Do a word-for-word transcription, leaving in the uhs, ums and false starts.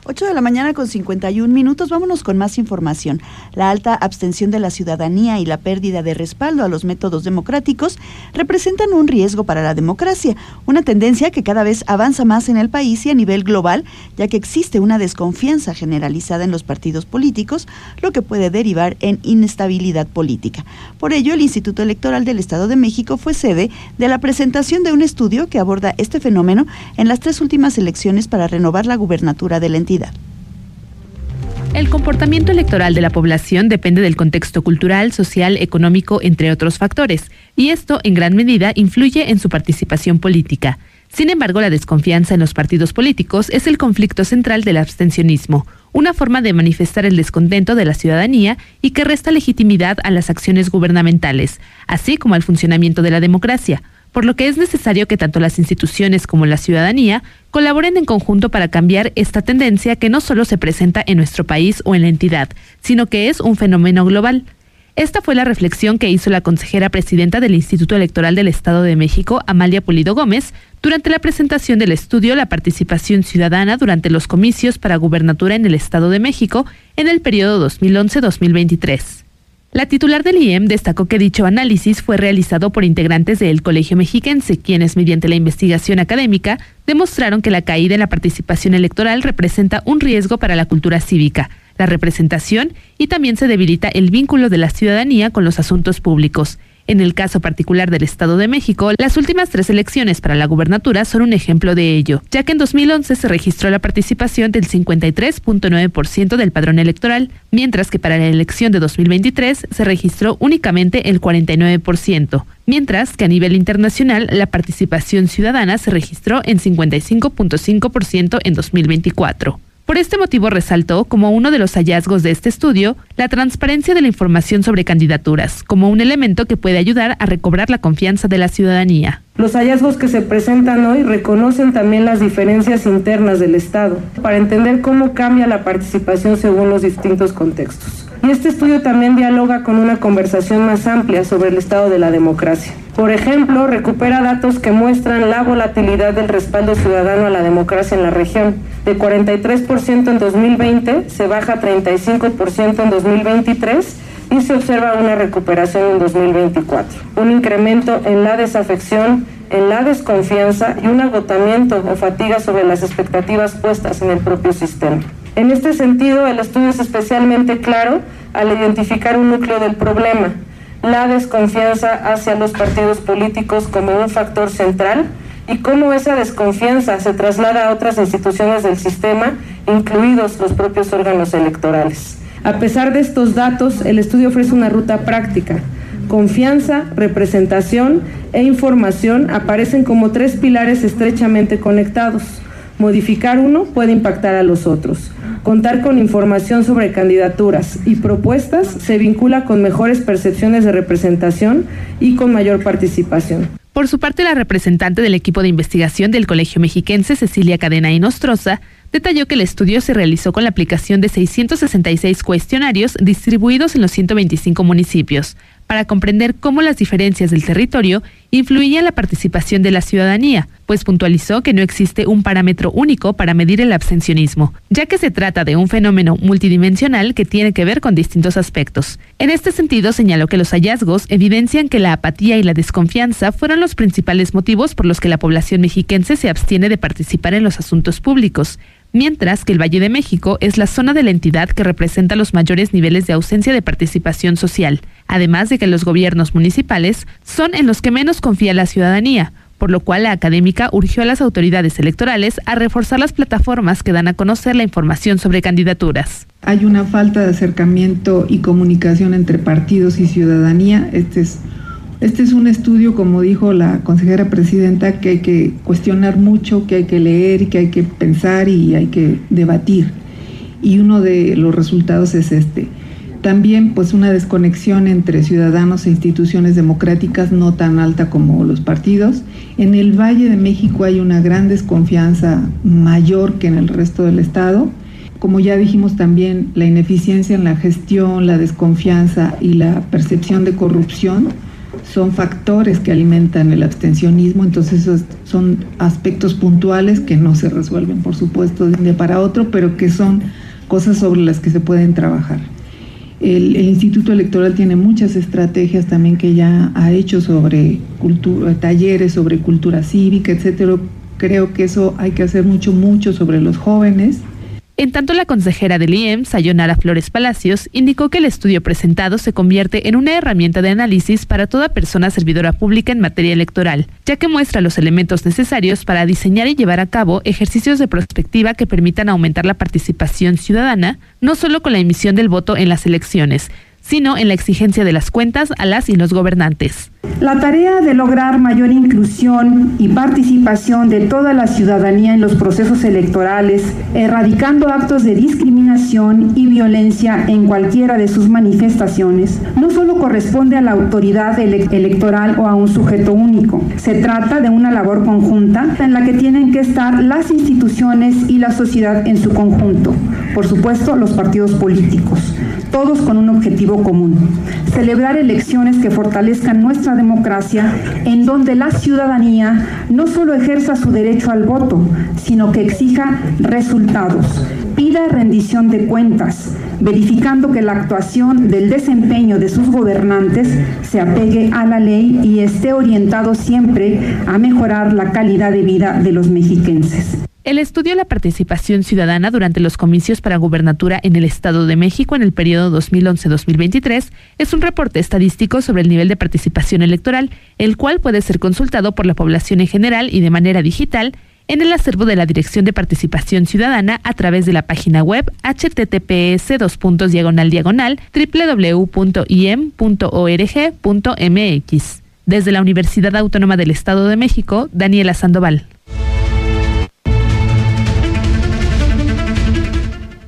ocho de la mañana con cincuenta y un minutos, vámonos con más información. La alta abstención de la ciudadanía y la pérdida de respaldo a los métodos democráticos representan un riesgo para la democracia, una tendencia que cada vez avanza más en el país y a nivel global, ya que existe una desconfianza generalizada en los partidos políticos, lo que puede derivar en inestabilidad política. Por ello, el Instituto Electoral del Estado de México fue sede de la presentación de un estudio que aborda este fenómeno en las tres últimas elecciones para renovar la gubernatura de la entidad. El comportamiento electoral de la población depende del contexto cultural, social, económico, entre otros factores, y esto en gran medida influye en su participación política. Sin embargo, la desconfianza en los partidos políticos es el conflicto central del abstencionismo, una forma de manifestar el descontento de la ciudadanía y que resta legitimidad a las acciones gubernamentales, así como al funcionamiento de la democracia, por lo que es necesario que tanto las instituciones como la ciudadanía colaboren en conjunto para cambiar esta tendencia que no solo se presenta en nuestro país o en la entidad, sino que es un fenómeno global. Esta fue la reflexión que hizo la consejera presidenta del Instituto Electoral del Estado de México, Amalia Pulido Gómez, durante la presentación del estudio La participación ciudadana durante los comicios para gubernatura en el Estado de México en el periodo dos mil once a dos mil veintitrés. La titular del I E M destacó que dicho análisis fue realizado por integrantes del Colegio Mexiquense, quienes mediante la investigación académica demostraron que la caída en la participación electoral representa un riesgo para la cultura cívica, la representación y también se debilita el vínculo de la ciudadanía con los asuntos públicos. En el caso particular del Estado de México, las últimas tres elecciones para la gubernatura son un ejemplo de ello, ya que en dos mil once se registró la participación del cincuenta y tres punto nueve por ciento del padrón electoral, mientras que para la elección de dos mil veintitrés se registró únicamente el cuarenta y nueve por ciento, mientras que a nivel internacional la participación ciudadana se registró en cincuenta y cinco punto cinco por ciento en dos mil veinticuatro. Por este motivo resaltó como uno de los hallazgos de este estudio la transparencia de la información sobre candidaturas, como un elemento que puede ayudar a recobrar la confianza de la ciudadanía. Los hallazgos que se presentan hoy reconocen también las diferencias internas del Estado, para entender cómo cambia la participación según los distintos contextos. Y este estudio también dialoga con una conversación más amplia sobre el estado de la democracia. Por ejemplo, recupera datos que muestran la volatilidad del respaldo ciudadano a la democracia en la región. De cuarenta y tres por ciento en dos mil veinte se baja a treinta y cinco por ciento en dos mil veintitrés y se observa una recuperación en dos mil veinticuatro. Un incremento en la desafección, en la desconfianza y un agotamiento o fatiga sobre las expectativas puestas en el propio sistema. En este sentido, el estudio es especialmente claro al identificar un núcleo del problema, la desconfianza hacia los partidos políticos como un factor central y cómo esa desconfianza se traslada a otras instituciones del sistema, incluidos los propios órganos electorales. A pesar de estos datos, el estudio ofrece una ruta práctica. Confianza, representación e información aparecen como tres pilares estrechamente conectados. Modificar uno puede impactar a los otros. Contar con información sobre candidaturas y propuestas se vincula con mejores percepciones de representación y con mayor participación. Por su parte, la representante del equipo de investigación del Colegio Mexiquense, Cecilia Cadena Inostroza, detalló que el estudio se realizó con la aplicación de seiscientos sesenta y seis cuestionarios distribuidos en los ciento veinticinco municipios, para comprender cómo las diferencias del territorio influían en la participación de la ciudadanía, pues puntualizó que no existe un parámetro único para medir el abstencionismo, ya que se trata de un fenómeno multidimensional que tiene que ver con distintos aspectos. En este sentido, señaló que los hallazgos evidencian que la apatía y la desconfianza fueron los principales motivos por los que la población mexiquense se abstiene de participar en los asuntos públicos, mientras que el Valle de México es la zona de la entidad que representa los mayores niveles de ausencia de participación social, además de que los gobiernos municipales son en los que menos confía la ciudadanía, por lo cual la académica urgió a las autoridades electorales a reforzar las plataformas que dan a conocer la información sobre candidaturas. Hay una falta de acercamiento y comunicación entre partidos y ciudadanía. Este es Este es un estudio, como dijo la consejera presidenta, que hay que cuestionar mucho, que hay que leer, que hay que pensar y hay que debatir. Y uno de los resultados es este. También, pues, una desconexión entre ciudadanos e instituciones democráticas no tan alta como los partidos. En el Valle de México hay una gran desconfianza mayor que en el resto del estado. Como ya dijimos también, la ineficiencia en la gestión, la desconfianza y la percepción de corrupción son factores que alimentan el abstencionismo, entonces esos son aspectos puntuales que no se resuelven, por supuesto, de un día para otro, pero que son cosas sobre las que se pueden trabajar. El, el Instituto Electoral tiene muchas estrategias también que ya ha hecho sobre cultura, talleres sobre cultura cívica, etcétera. Creo que eso hay que hacer mucho, mucho sobre los jóvenes. En tanto, la consejera del I E M, Sayonara Flores Palacios, indicó que el estudio presentado se convierte en una herramienta de análisis para toda persona servidora pública en materia electoral, ya que muestra los elementos necesarios para diseñar y llevar a cabo ejercicios de prospectiva que permitan aumentar la participación ciudadana, no solo con la emisión del voto en las elecciones, sino en la exigencia de las cuentas a las y los gobernantes. La tarea de lograr mayor inclusión y participación de toda la ciudadanía en los procesos electorales, erradicando actos de discriminación y violencia en cualquiera de sus manifestaciones, no solo corresponde a la autoridad ele- electoral o a un sujeto único. Se trata de una labor conjunta en la que tienen que estar las instituciones y la sociedad en su conjunto, por supuesto los partidos políticos, todos con un objetivo común: celebrar elecciones que fortalezcan nuestra democracia, en donde la ciudadanía no solo ejerza su derecho al voto, sino que exija resultados, pida rendición de cuentas, verificando que la actuación del desempeño de sus gobernantes se apegue a la ley y esté orientado siempre a mejorar la calidad de vida de los mexiquenses. El estudio La participación ciudadana durante los comicios para gubernatura en el Estado de México en el periodo dos mil once a dos mil veintitrés es un reporte estadístico sobre el nivel de participación electoral, el cual puede ser consultado por la población en general y de manera digital en el acervo de la Dirección de Participación Ciudadana a través de la página web h t t p s dos puntos diagonal diagonal w w w punto i e m punto org punto m x. Desde la Universidad Autónoma del Estado de México, Daniela Sandoval.